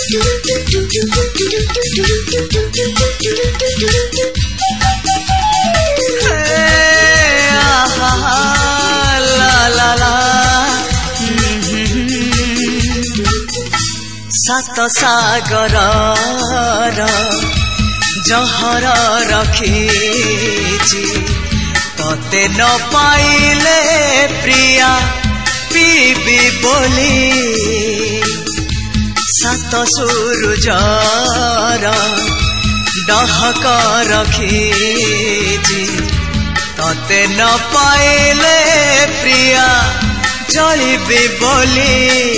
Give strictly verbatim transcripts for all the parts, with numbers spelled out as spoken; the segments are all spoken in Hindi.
सात सागर जहर रखीची तते न पाइले प्रिया पीबी बोली सात सूरजर डहक रखीची तते न पाइले प्रिया जलिबी बोली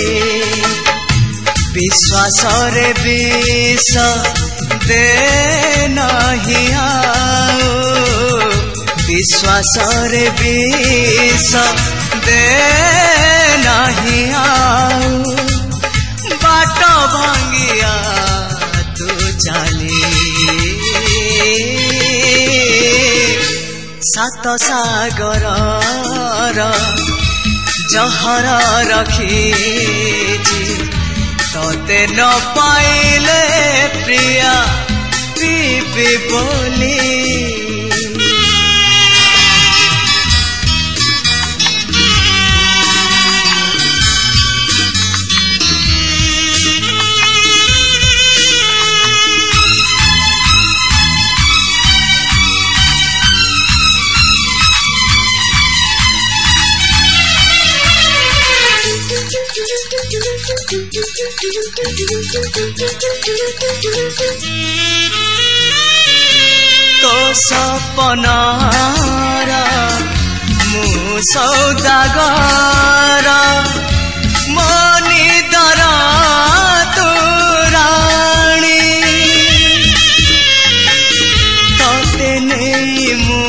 विश्वास रे विष दे नहीं आओ विश्वास रे विष दे नहीं आओ बाट भांगिया तू चली सात सागर जहर रखीची तते न पाइले प्रिया पीबी बोली तो सपनार मु सौदागर मनी दरा तू राणी तते नहीं मु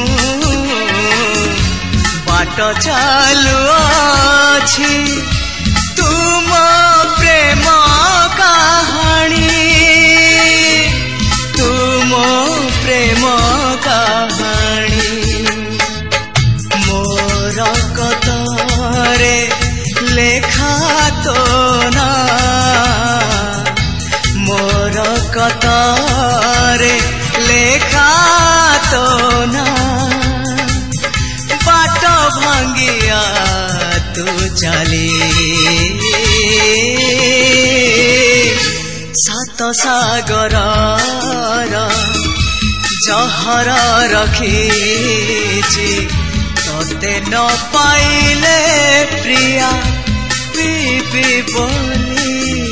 बाट चालू अछि तुम प्रेम कहानी तुम प्रेम कहानी मोर कतरे लेखा तो ना मोर कतरे लेखा तो ना बाट भांगिया तू चली सात सागर जहर रखीची तते न पाइले प्रिया पीबी बोली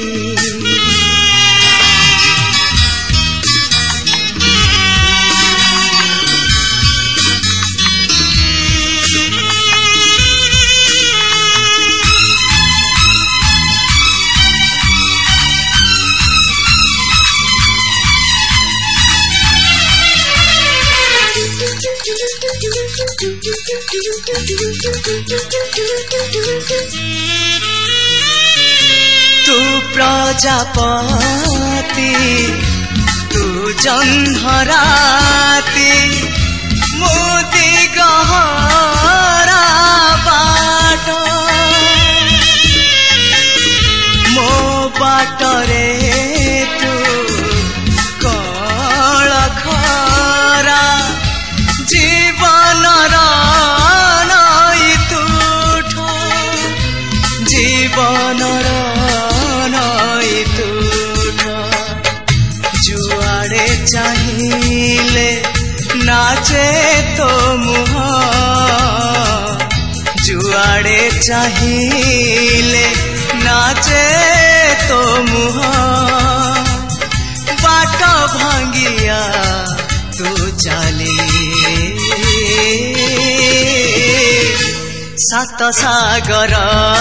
तू प्रजापति तू जन्हराती मोदी गहरा बाट मो बाटरे तू कळ खरा जीवन नई तुठ जीवन नई तुठ जुआड़े चाहिए नाचे तो मुह जुआड़े चाहिए नाचे तो मुह बाट भांगिया तू चली सात सागर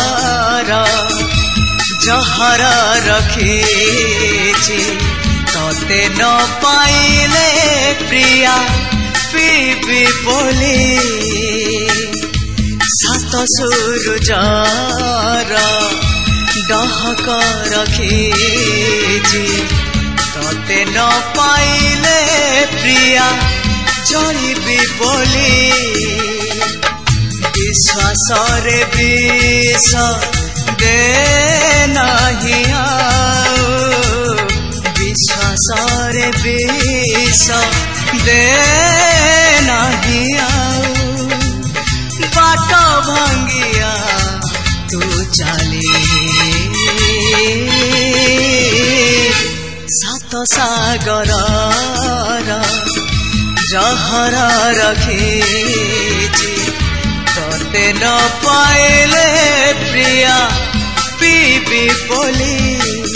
जहर रखीची तते न पाइले प्रिया पीबी बोली सात सूरजर डहक रखीची तते न पाइले प्रिया जलिबी बोली विश्वास रे विष दे नहीं आओ दे नाही आउ बाट भांगिया तू चली सात सागर जहर रखीची तोते न पाइले प्रिया पीबी बोली